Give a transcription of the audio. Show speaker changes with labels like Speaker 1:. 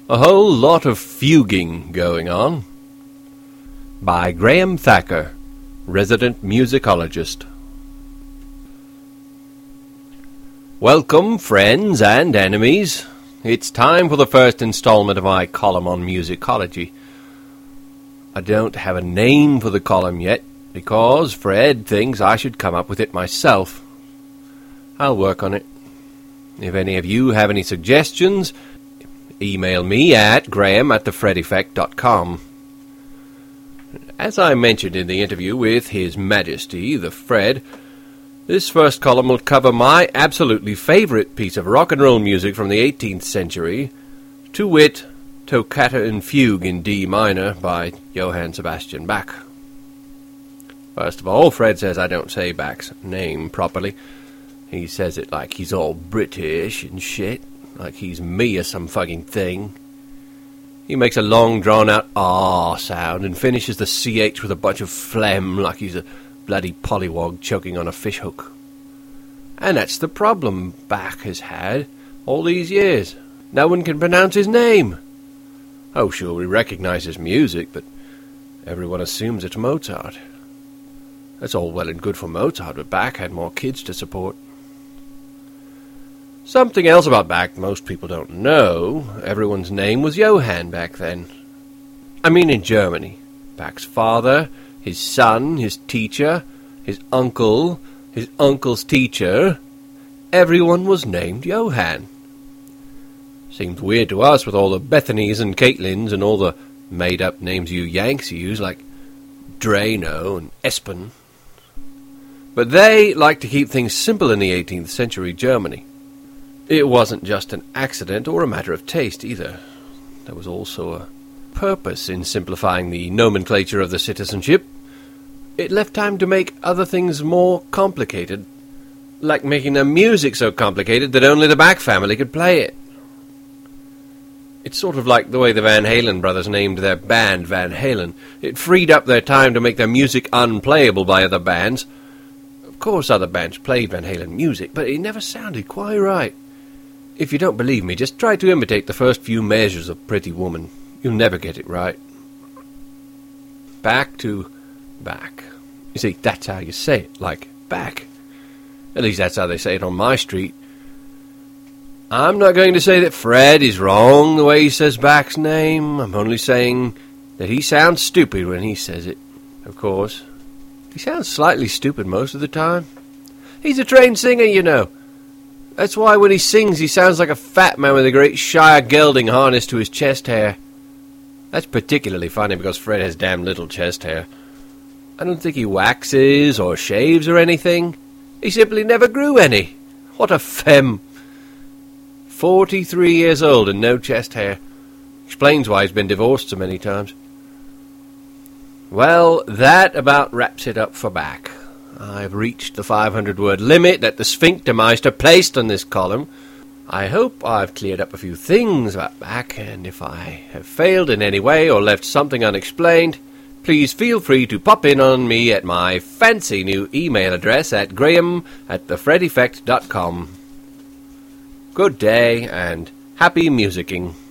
Speaker 1: A whole lot of fuguing going on. By Graham Thacker, resident musicologist. Welcome, friends and enemies. It's time for the first installment of my column on musicology. I don't have a name for the column yet, because Fred thinks I should come up with it myself. I'll work on it. If any of you have any suggestions, email me at graham@thefredeffect.com. As I mentioned in the interview with His Majesty, the Fred, this first column will cover my absolutely favourite piece of rock and roll music from the 18th century, to wit, Toccata and Fugue in D minor by Johann Sebastian Bach. First of all, Fred says I don't say Bach's name properly. He says it like he's all British and shit, like he's me or some fucking thing. He makes a long drawn-out ah sound and finishes the CH with a bunch of phlegm like he's a bloody pollywog choking on a fishhook. And that's the problem Bach has had all these years. No one can pronounce his name. Oh, sure, we recognize his music, but everyone assumes it's Mozart. That's all well and good for Mozart, but Bach had more kids to support. Something else about Bach most people don't know. Everyone's name was Johann back then. I mean in Germany. Bach's father, his son, his teacher, his uncle, his uncle's teacher, everyone was named Johann. Seems weird to us with all the Bethanies and Caitlins and all the made-up names you Yanks use, like Drano and Espen. But they liked to keep things simple in the 18th century Germany. It wasn't just an accident or a matter of taste either. There was also a purpose in simplifying the nomenclature of the citizenship. It left time to make other things more complicated, like making their music so complicated that only the Bach family could play it. It's sort of like the way the Van Halen brothers named their band Van Halen. It freed up their time to make their music unplayable by other bands. Of course other bands played Van Halen music, but it never sounded quite right. If you don't believe me, just try to imitate the first few measures of Pretty Woman. You'll never get it right. Back to Bach. You see, that's how you say it, like Bach. At least that's how they say it on my street. I'm not going to say that Fred is wrong the way he says Bach's name. I'm only saying that he sounds stupid when he says it, of course. He sounds slightly stupid most of the time. He's a trained singer, you know. That's why when he sings he sounds like a fat man with a great Shire gelding harnessed to his chest hair. That's particularly funny because Fred has damn little chest hair. I don't think he waxes or shaves or anything. He simply never grew any. What a femme. 43 years old and no chest hair. Explains why he's been divorced so many times. Well, that about wraps it up for Bach. I've reached the 500-word limit that the Sphinctermeister placed on this column. I hope I've cleared up a few things about Bach, and if I have failed in any way or left something unexplained, please feel free to pop in on me at my fancy new email address at graham@thefredeffect.com. Good day, and happy musicking.